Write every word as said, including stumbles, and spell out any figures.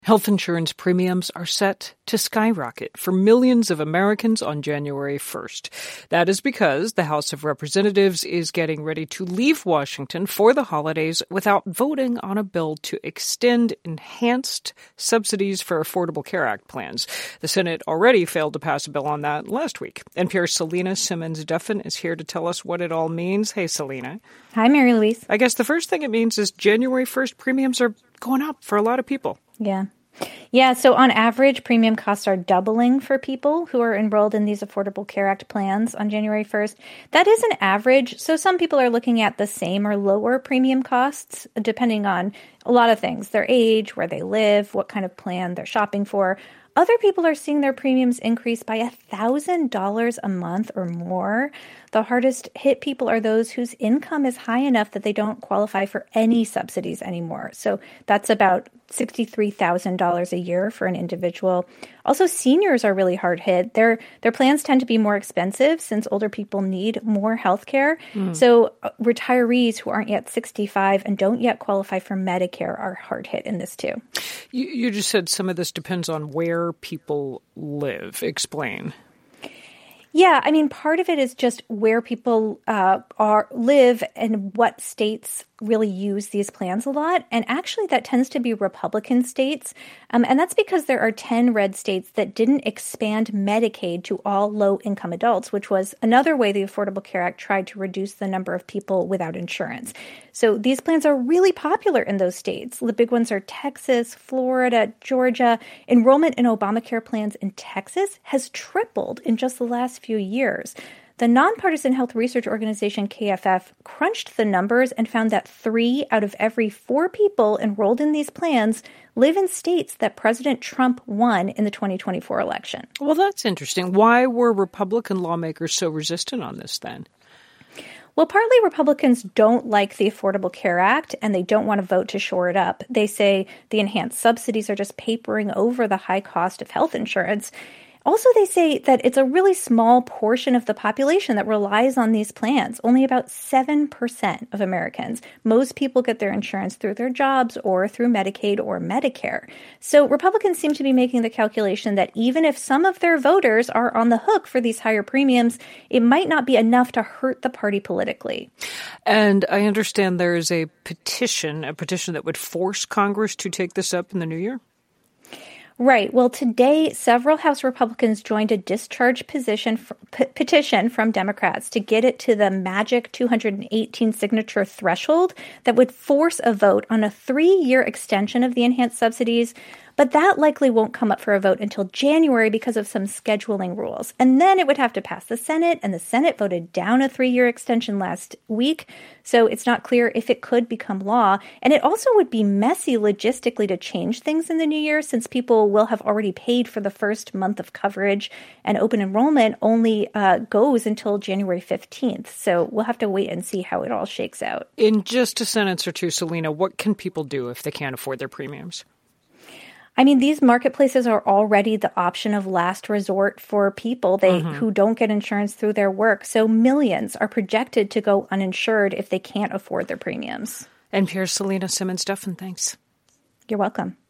Health insurance premiums are set to skyrocket for millions of Americans on January first. That is because the House of Representatives is getting ready to leave Washington for the holidays without voting on a bill to extend enhanced subsidies for Affordable Care Act plans. The Senate already failed to pass a bill on that last week. N P R's Selena Simmons-Duffin is here to tell us what it all means. Hey, Selena. Hi, Mary Louise. I guess the first thing it means is January first premiums are going up for a lot of people. Yeah. Yeah, so on average, premium costs are doubling for people who are enrolled in these Affordable Care Act plans on January first. That is an average, so some people are looking at the same or lower premium costs, depending on a lot of things, their age, where they live, what kind of plan they're shopping for. Other people are seeing their premiums increase by one thousand dollars a month or more. The hardest hit people are those whose income is high enough that they don't qualify for any subsidies anymore. So that's about sixty-three thousand dollars a year for an individual. Also, seniors are really hard hit. Their their plans tend to be more expensive since older people need more health care. Mm. So uh, retirees who aren't yet sixty-five and don't yet qualify for Medicare are hard hit in this too. You, you just said some of this depends on where people live. Explain. Yeah, I mean, part of it is just where people uh, are live and what states really use these plans a lot. And actually, that tends to be Republican states. Um, and that's because there are ten red states that didn't expand Medicaid to all low-income adults, which was another way the Affordable Care Act tried to reduce the number of people without insurance. So these plans are really popular in those states. The big ones are Texas, Florida, Georgia. Enrollment in Obamacare plans in Texas has tripled in just the last few years. The nonpartisan health research organization K F F crunched the numbers and found that three out of every four people enrolled in these plans live in states that President Trump won in the twenty twenty-four election. Well, that's interesting. Why were Republican lawmakers so resistant on this then? Well, partly Republicans don't like the Affordable Care Act and they don't want to vote to shore it up. They say the enhanced subsidies are just papering over the high cost of health insurance. Also, they say that it's a really small portion of the population that relies on these plans, only about seven percent of Americans. Most people get their insurance through their jobs or through Medicaid or Medicare. So Republicans seem to be making the calculation that even if some of their voters are on the hook for these higher premiums, it might not be enough to hurt the party politically. And I understand there is a petition, a petition that would force Congress to take this up in the new year? Right. Well, today, several House Republicans joined a discharge position, p- petition from Democrats to get it to the magic two hundred eighteen signature threshold that would force a vote on a three-year extension of the enhanced subsidies. But that likely won't come up for a vote until January because of some scheduling rules. And then it would have to pass the Senate, and the Senate voted down a three-year extension last week. So it's not clear if it could become law. And it also would be messy logistically to change things in the new year since people will have already paid for the first month of coverage, and open enrollment only uh, goes until January fifteenth. So we'll have to wait and see how it all shakes out. In just a sentence or two, Selena, what can people do if they can't afford their premiums? I mean, these marketplaces are already the option of last resort for people they mm-hmm. who don't get insurance through their work. So millions are projected to go uninsured if they can't afford their premiums. N P R's Selena Simmons-Duffin, thanks. You're welcome.